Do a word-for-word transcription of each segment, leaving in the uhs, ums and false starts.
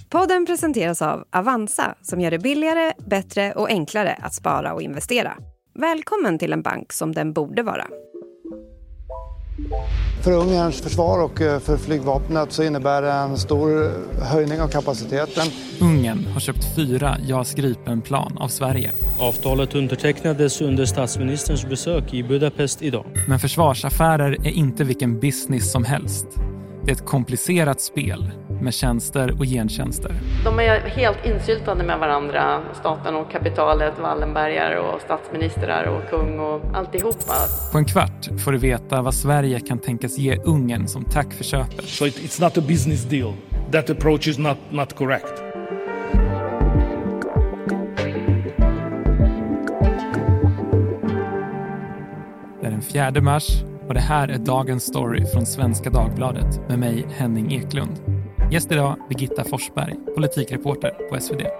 Podden presenteras av Avanza som gör det billigare, bättre och enklare att spara och investera. Välkommen till en bank som den borde vara. För Ungerns försvar och för flygvapnet så innebär det en stor höjning av kapaciteten. Ungern har köpt fyra JAS Gripen-plan av Sverige. Avtalet undertecknades under statsministerns besök i Budapest idag. Men försvarsaffärer är inte vilken business som helst. Det är ett komplicerat spel med tjänster och gentjänster. De är helt insyltade med varandra, staten och kapitalet, Wallenbergare och statsministrar och kung och alltihopa. På en kvart får du veta vad Sverige kan tänkas ge Ungern som tack för köpet. So it, it's not a business deal. That approach is not, not correct. Det är den fjärde mars och det här är dagens story från Svenska Dagbladet med mig Henning Eklund. Gäst idag Birgitta Forsberg, politikreporter på S V D.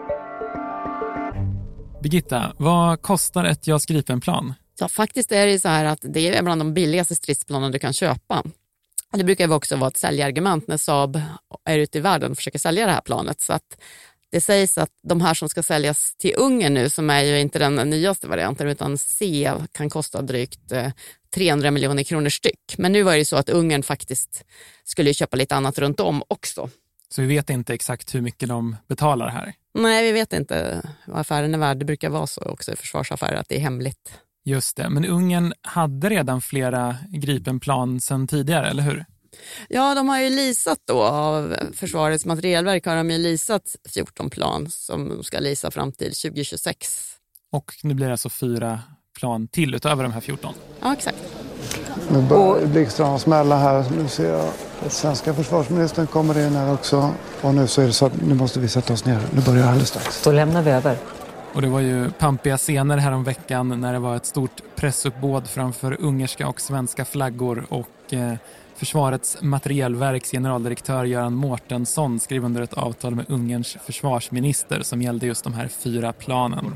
Birgitta, vad kostar ett JAS Gripen-plan? Ja, faktiskt är det så här att det är bland de billigaste stridsplanen du kan köpa. Det brukar ju också vara ett säljargument när Saab är ute i världen och försöker sälja det här planet. Så att det sägs att de här som ska säljas till Ungern nu, som är ju inte den nyaste varianten utan C, kan kosta drygt trehundra miljoner kronor styck. Men nu var det ju så att Ungern faktiskt skulle köpa lite annat runt om också. Så vi vet inte exakt hur mycket de betalar här? Nej, vi vet inte vad affären är värd. Det brukar vara så också i försvarsaffärer att det är hemligt. Just det, men Ungern hade redan flera Gripenplan sedan tidigare, eller hur? Ja, de har ju leasat då av Försvarets materielverk har de ju leasat fjorton plan som de ska leasa fram till tjugo tjugosex. Och nu blir det alltså fyra plan till utöver de här fjorton? Ja, exakt. Nu börjar blixtrarna smälla här. Nu ser jag att svenska försvarsministern kommer in här också. Och nu så är det så att nu måste vi sätta oss ner. Nu börjar det alldeles strax. Då lämnar vi över. Och det var ju pampiga scener här om veckan när det var ett stort pressuppbåd framför ungerska och svenska flaggor och eh, Försvarets materielverks generaldirektör Göran Mårtensson skrev under ett avtal med Ungerns försvarsminister som gällde just de här fyra planen.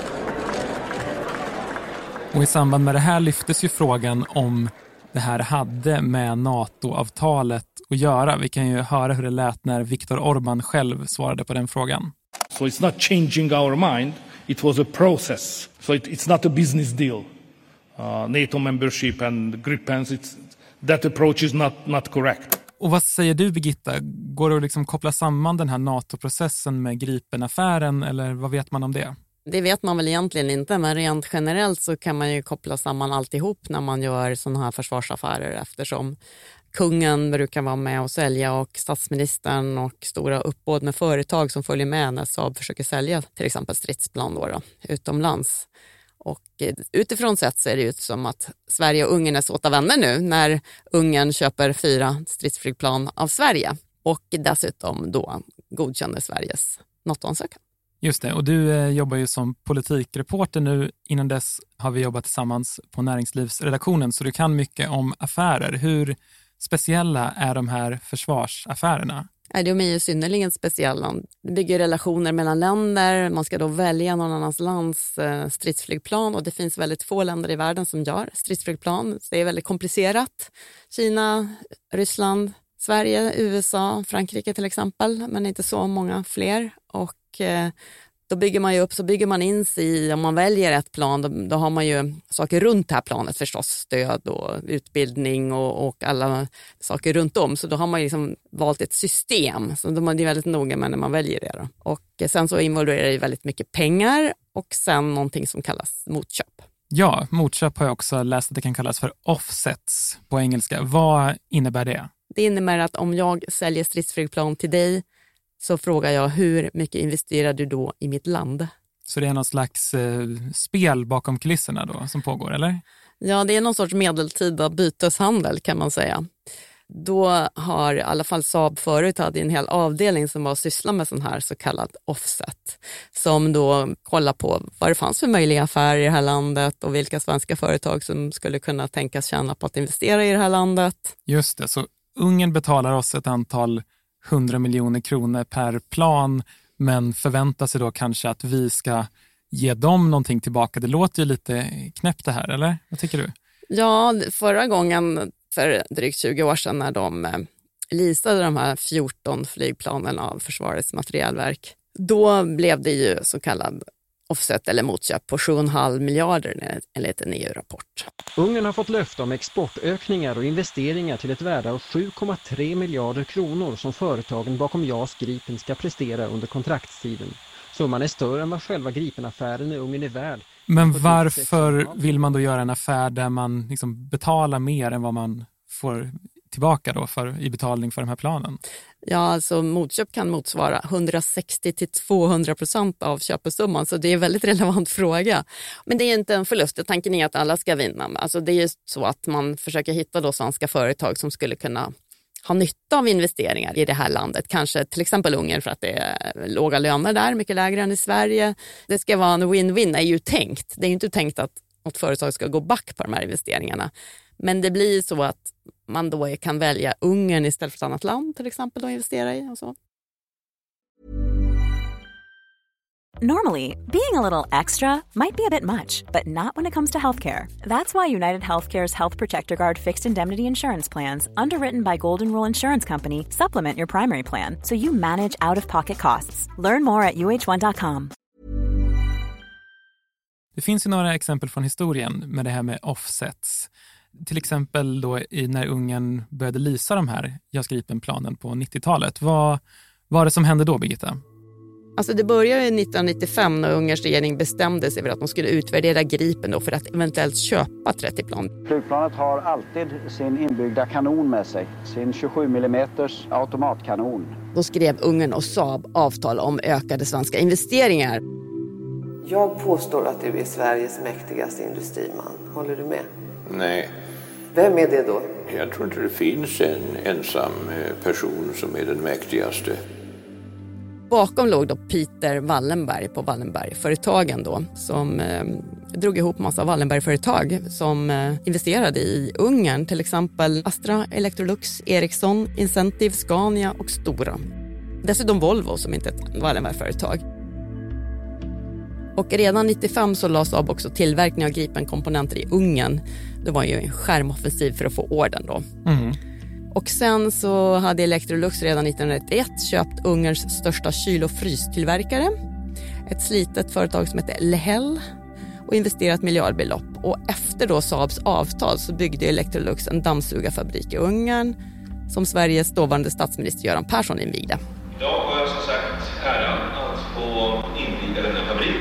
Och i samband med det här lyftes ju frågan om det här hade med NATO-avtalet att göra. Vi kan ju höra hur det lät när Viktor Orbán själv svarade på den frågan. So it's not changing our mind, it was a process. So it, it's not a business deal. Uh, NATO membership and Gripens, it's, that approach is not, not correct. Och vad säger du, Birgitta? Går det att liksom koppla samman den här NATO-processen med Gripen-affären eller vad vet man om det? Det vet man väl egentligen inte, men rent generellt så kan man ju koppla samman alltihop när man gör sådana här försvarsaffärer eftersom kungen brukar vara med och sälja och statsministern och stora uppbåd med företag som följer med när Saab försöker sälja till exempel stridsplan då då, utomlands. Och utifrån sett ser det ut som att Sverige och Ungern är såta vänner nu när Ungern köper fyra stridsflygplan av Sverige och dessutom då godkänner Sveriges NATO-ansökan. Just det, och du eh, jobbar ju som politikreporter nu. Innan dess har vi jobbat tillsammans på näringslivsredaktionen så du kan mycket om affärer. Hur speciella är de här försvarsaffärerna? De är ju synnerligen speciella. Det bygger relationer mellan länder. Man ska då välja någon annans lands stridsflygplan och det finns väldigt få länder i världen som gör stridsflygplan. Det är väldigt komplicerat. Kina, Ryssland, Sverige, U S A, Frankrike till exempel, men inte så många fler. Och eh, då bygger man ju upp, så bygger man in sig i, om man väljer ett plan, då, då har man ju saker runt det här planet förstås, stöd och utbildning och, och alla saker runt om. Så då har man ju liksom valt ett system, så då är det väldigt noga med när man väljer det då. Och sen så involverar det väldigt mycket pengar och sen någonting som kallas motköp. Ja, motköp har jag också läst att det kan kallas för offsets på engelska. Vad innebär det? Det innebär att om jag säljer stridsflygplan till dig så frågar jag hur mycket investerar du då i mitt land? Så det är någon slags eh, spel bakom kulisserna då som pågår, eller? Ja, det är någon sorts medeltida byteshandel kan man säga. Då har i alla fall Saab förut hade en hel avdelning som var syssla med sån här så kallad offset. Som då kollar på vad det fanns för möjliga affärer i det här landet och vilka svenska företag som skulle kunna tänkas tjäna på att investera i det här landet. Just det, så Ungern betalar oss ett antal hundra miljoner kronor per plan men förväntar sig då kanske att vi ska ge dem någonting tillbaka. Det låter ju lite knäppt det här, eller? Vad tycker du? Ja, förra gången för drygt tjugo år sedan när de leasade de här fjorton flygplanen av Försvarets materielverk, då blev det ju så kallad offset eller motköp på sju komma fem miljarder enligt en E U-rapport. Ungern har fått löfte om exportökningar och investeringar till ett värde av sju komma tre miljarder kronor som företagen bakom JAS Gripen ska prestera under kontraktstiden. Summan är större än vad själva Gripen-affären i Ungern är värd. Men varför vill man då göra en affär där man liksom betalar mer än vad man får tillbaka då för, i betalning för de här planen? Ja, alltså motköp kan motsvara hundrasextio till tvåhundra procent av köpesumman, så det är en väldigt relevant fråga. Men det är inte en förlust, tanken är att alla ska vinna. Alltså det är ju så att man försöker hitta då svenska företag som skulle kunna ha nytta av investeringar i det här landet. Kanske till exempel Ungern för att det är låga löner där, mycket lägre än i Sverige. Det ska vara en win-win, är ju tänkt. Det är ju inte tänkt att något företag ska gå back på de här investeringarna. Men det blir så att man då kan välja Ungern istället för ett annat land till exempel att investera i och så. Normally, being a little extra might be a bit much, but not when it comes to healthcare. That's why United Healthcare's Health Protector Guard fixed indemnity insurance plans, underwritten by Golden Rule Insurance Company, supplement your primary plan so you manage out-of-pocket costs. Learn more at U H one dot com. Det finns ju några exempel från historien med det här med offsets. Till exempel då i när Ungern började leasa de här JAS Gripen-planen på nittiotalet. Vad var det som hände då, Birgitta? Alltså det började nittonhundranittiofem när Ungerns regering bestämde sig för att de skulle utvärdera Gripen då för att eventuellt köpa trettio plan. Flygplanet har alltid sin inbyggda kanon med sig, sin tjugosju millimeters automatkanon. Då skrev Ungern och Saab avtal om ökade svenska investeringar. Jag påstår att du är Sveriges mäktigaste industriman. Håller du med? Nej. Vem är det då? Jag tror inte det finns en ensam person som är den mäktigaste. Bakom låg då Peter Wallenberg på Wallenberg-företagen då, som eh, drog ihop massa Wallenberg-företag som eh, investerade i Ungern, till exempel Astra, Electrolux, Ericsson, Incentive, Scania och Stora. Dessutom Volvo som inte är ett Wallenberg-företag. Och redan nittiofem så lades av också tillverkning av Gripen-komponenter i Ungern. Det var ju en skärmoffensiv för att få orden då. Mm. Och sen så hade Electrolux redan nittonhundranittioett köpt Ungerns största kyl- och frystillverkare. Ett slitet företag som heter Lehel och investerat miljardbelopp. Och efter då Saabs avtal så byggde Electrolux en dammsugarfabrik i Ungern som Sveriges dåvarande statsminister Göran Persson invigde. Idag har jag som sagt äran att få inviga denna fabrik.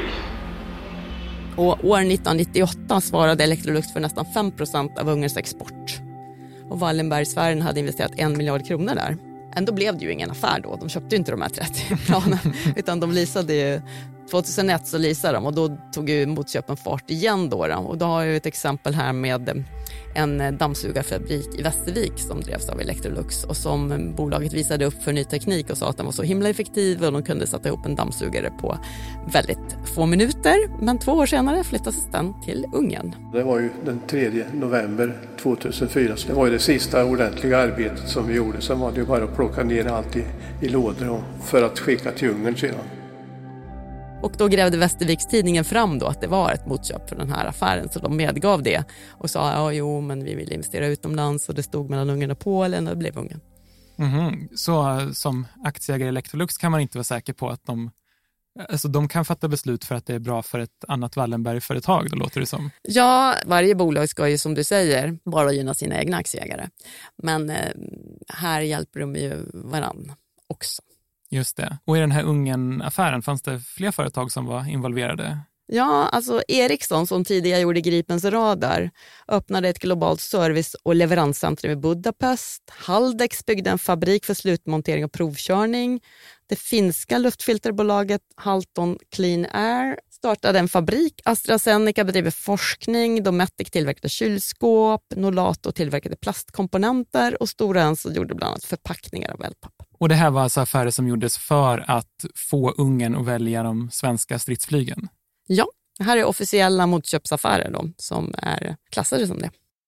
Och år nittonhundranittioåtta svarade Electrolux för nästan fem procent av Ungerns export. Och Wallenbergsfären hade investerat en miljard kronor där. Ändå blev det ju ingen affär då. De köpte ju inte de här trettio planen. Utan de leasade ju, tjugohundraett så leasade de och då tog ju motköpen fart igen då. Och då har jag ett exempel här med en dammsugarfabrik i Västervik som drevs av Electrolux och som bolaget visade upp för ny teknik och sa att den var så himla effektiv och de kunde sätta ihop en dammsugare på väldigt få minuter. Men två år senare flyttades den till Ungern. Det var ju den tredje november tvåtusenfyra, så det var ju det sista ordentliga arbetet som vi gjorde. Sen var det ju bara att plocka ner allt i, i lådor för att skicka till Ungern sedan. Och då grävde Västerviks-tidningen fram då att det var ett motköp för den här affären, så de medgav det och sa ja jo men vi vill investera utomlands och det stod mellan Ungern och Polen och det blev Ungern. Mm-hmm. Så som aktieägare i Electrolux kan man inte vara säker på att de, alltså de kan fatta beslut för att det är bra för ett annat Wallenberg-företag, då låter det som. Ja, varje bolag ska ju som du säger bara gynna sina egna aktieägare. Men eh, här hjälper de ju varann också. Just det. Och i den här Ungern-affären fanns det fler företag som var involverade? Ja, alltså Ericsson som tidigare gjorde Gripens radar öppnade ett globalt service- och leveranscentrum i Budapest. Haldex byggde en fabrik för slutmontering och provkörning. Det finska luftfilterbolaget Halton Clean Air startade en fabrik. AstraZeneca bedriver forskning. Dometic tillverkade kylskåp. Nolato tillverkade plastkomponenter. Och Stora Enso gjorde bland annat förpackningar av wellpapp. Och det här var alltså affärer som gjordes för att få Ungern att välja de svenska stridsflygen? Ja, det här är officiella motköpsaffärer då, som är klassade som det.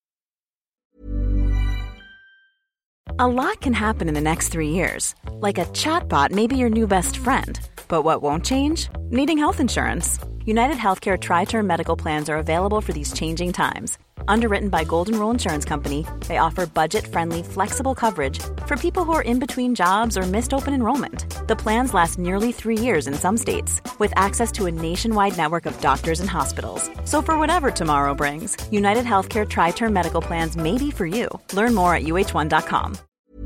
A lot can happen in the next three years. Like a chatbot may be your new best friend. But what won't change? Needing health insurance. United Healthcare Tri-Term Medical Plans are available for these changing times. Underwritten by Golden Rule Insurance Company, they offer budget-friendly, flexible coverage for people who are in between jobs or missed open enrollment. The plans last nearly three years in some states, with access to a nationwide network of doctors and hospitals. So for whatever tomorrow brings, United Healthcare Tri-Term Medical Plans may be for you. Learn more at u h one dot com.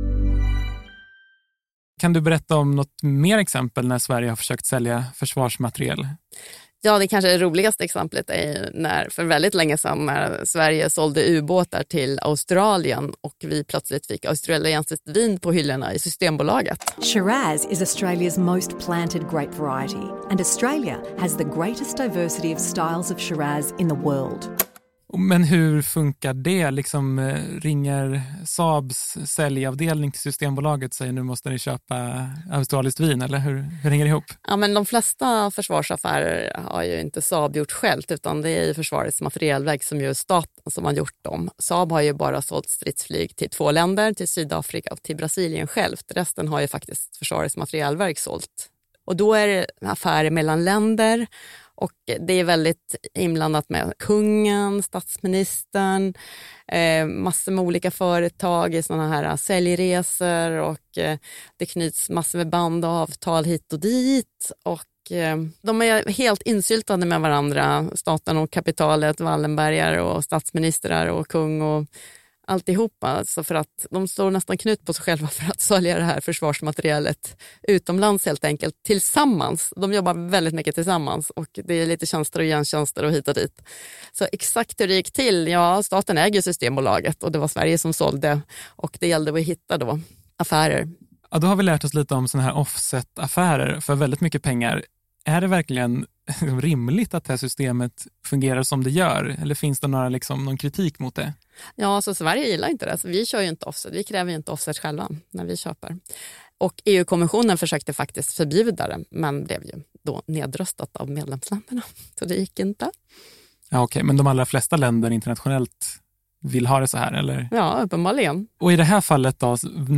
Kan du berätta om något mer exempel när Sverige har försökt sälja försvarsmateriel? Ja, det kanske roligaste exemplet är när för väldigt länge sedan när Sverige sålde ubåtar till Australien och vi plötsligt fick australiensiskt vin på hyllorna i Systembolaget. Shiraz is Australia's most planted grape variety and Australia has the greatest diversity of styles of Shiraz in the world. Men hur funkar det? Liksom ringer Saabs säljavdelning till Systembolaget och säger nu måste ni köpa australiskt vin, eller hur, hur hänger det ihop? Ja, men de flesta försvarsaffärer har ju inte Saab gjort självt utan det är ju Försvarets materielverk som gör staten som har gjort dem. Saab har ju bara sålt stridsflyg till två länder, till Sydafrika och till Brasilien självt. Resten har ju faktiskt Försvarets materielverk sålt. Och då är det affärer mellan länder. Och det är väldigt inblandat med kungen, statsministern, eh, massor med olika företag i sådana här säljresor och eh, det knyts massor med band och avtal hit och dit. Och eh, de är helt insyltade med varandra, staten och kapitalet, Wallenbergare och statsministrar och kung och alltihopa. Alltså för att de står nästan knut på sig själva för att sälja det här försvarsmaterialet utomlands helt enkelt tillsammans. De jobbar väldigt mycket tillsammans och det är lite tjänster och gentjänster och hit och dit. Så exakt hur det gick till, ja staten äger Systembolaget och det var Sverige som sålde och det gällde att hitta då affärer. Ja, då har vi lärt oss lite om sådana här offset-affärer för väldigt mycket pengar. Är det verkligen rimligt att det här systemet fungerar som det gör? Eller finns det några, liksom, någon kritik mot det? Ja, så Sverige gillar inte det. Så vi kör ju inte offset. Vi kräver ju inte offset själva när vi köper. Och E U-kommissionen försökte faktiskt förbjuda det, men blev ju då nedröstat av medlemsländerna. Så det gick inte. Ja, okej. Okay. Men de allra flesta länder internationellt vill ha det så här, eller? Ja, uppenbarligen. Och i det här fallet då,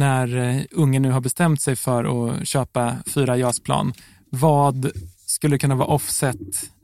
när Ungern nu har bestämt sig för att köpa fyra JAS-plan, vad skulle kunna vara offset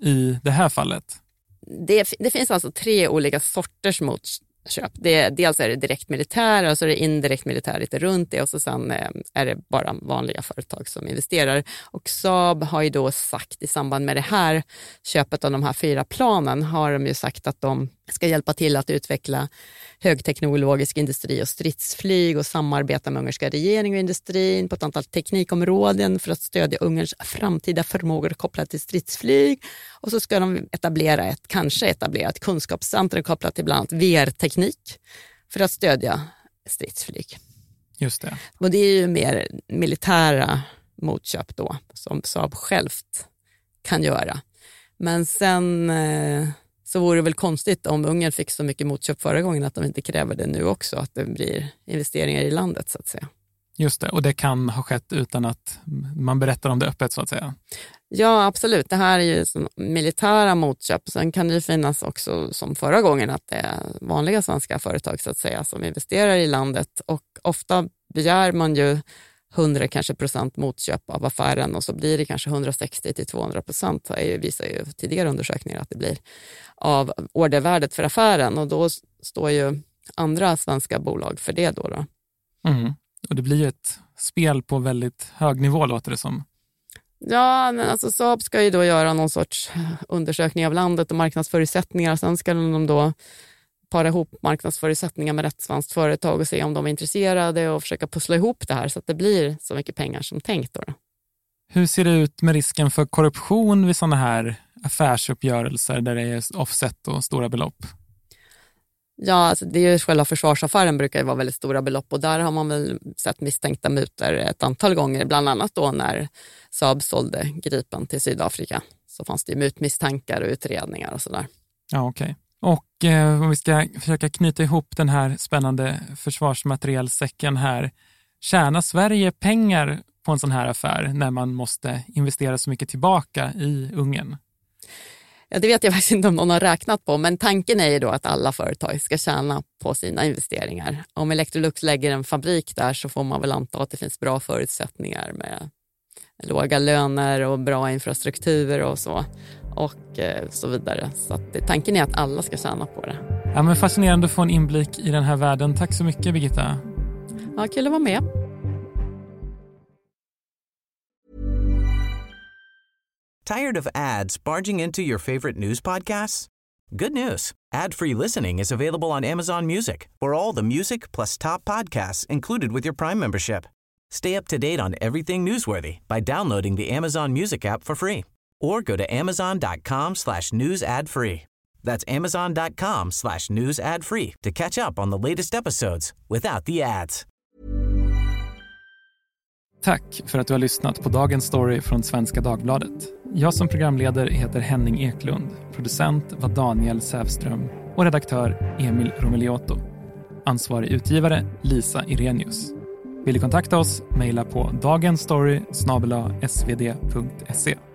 i det här fallet? Det, det finns alltså tre olika sorters motköp. Det, dels är det direkt militär och så är det indirekt militär lite runt det och så sen är det bara vanliga företag som investerar. Och Saab har ju då sagt i samband med det här köpet av de här fyra planen har de ju sagt att de ska hjälpa till att utveckla högteknologisk industri och stridsflyg och samarbeta med ungerska regering och industrin på ett antal teknikområden för att stödja Ungerns framtida förmågor kopplat till stridsflyg. Och så ska de etablera ett, kanske etablera ett kunskapscentrum kopplat till bland annat V R-teknik för att stödja stridsflyg. Just det. Och det är ju mer militära motköp då som Saab självt kan göra. Men sen eh, så vore det väl konstigt om Ungern fick så mycket motköp förra gången att de inte kräver det nu också, att det blir investeringar i landet så att säga. Just det, och det kan ha skett utan att man berättar om det öppet så att säga. Ja, absolut. Det här är ju som militära motköp. Sen kan det ju finnas också som förra gången att det är vanliga svenska företag så att säga som investerar i landet och ofta begär man ju hundra kanske procent motköp av affären och så blir det kanske hundrasextio till tvåhundra procent. Det visar ju tidigare undersökningar att det blir av ordervärdet för affären och då står ju andra svenska bolag för det då. då. Mm. Och det blir ju ett spel på väldigt hög nivå låter det som. Ja, men alltså Saab ska ju då göra någon sorts undersökning av landet och marknadsförutsättningar. Sen ska de då para ihop marknadsförutsättningar med rätt svenskt företag och se om de är intresserade och försöka pussla ihop det här så att det blir så mycket pengar som tänkt då. Hur ser det ut med risken för korruption vid sådana här affärsuppgörelser där det är offset och stora belopp? Ja, alltså det är ju själva försvarsaffären brukar ju vara väldigt stora belopp och där har man väl sett misstänkta mutor ett antal gånger, bland annat då när Saab sålde Gripen till Sydafrika. Så fanns det ju mutmisstankar och utredningar och sådär. Ja, okej. Okay. Och eh, om vi ska försöka knyta ihop den här spännande försvarsmaterielsäcken här. Tjänar Sverige pengar på en sån här affär när man måste investera så mycket tillbaka i Ungern? Ja, det vet jag faktiskt inte om någon har räknat på, men tanken är ju då att alla företag ska tjäna på sina investeringar. Om Electrolux lägger en fabrik där så får man väl anta att det finns bra förutsättningar med låga löner och bra infrastruktur och så. Och eh, så vidare. Så att det, tanken är att alla ska tjäna på det. Ja, men fascinerande att få en inblick i den här världen. Tack så mycket, Birgitta. Ja, kul att vara med. Tired of ads barging into your favorite news podcasts? Good news. Ad-free listening is available on Amazon Music for all the music plus top podcasts included with your Prime membership. Stay up to date on everything newsworthy by downloading the Amazon Music app for free or go to amazon.com slash news ad free. That's amazon.com slash news ad free to catch up on the latest episodes without the ads. Tack för att du har lyssnat på dagens story från Svenska Dagbladet. Jag som programledare heter Henning Eklund. Producent var Daniel Sävström och redaktör Emil Romeliotto. Ansvarig utgivare Lisa Irenius. Vill du kontakta oss? Maila på dagensstory snabel-a svd punkt se.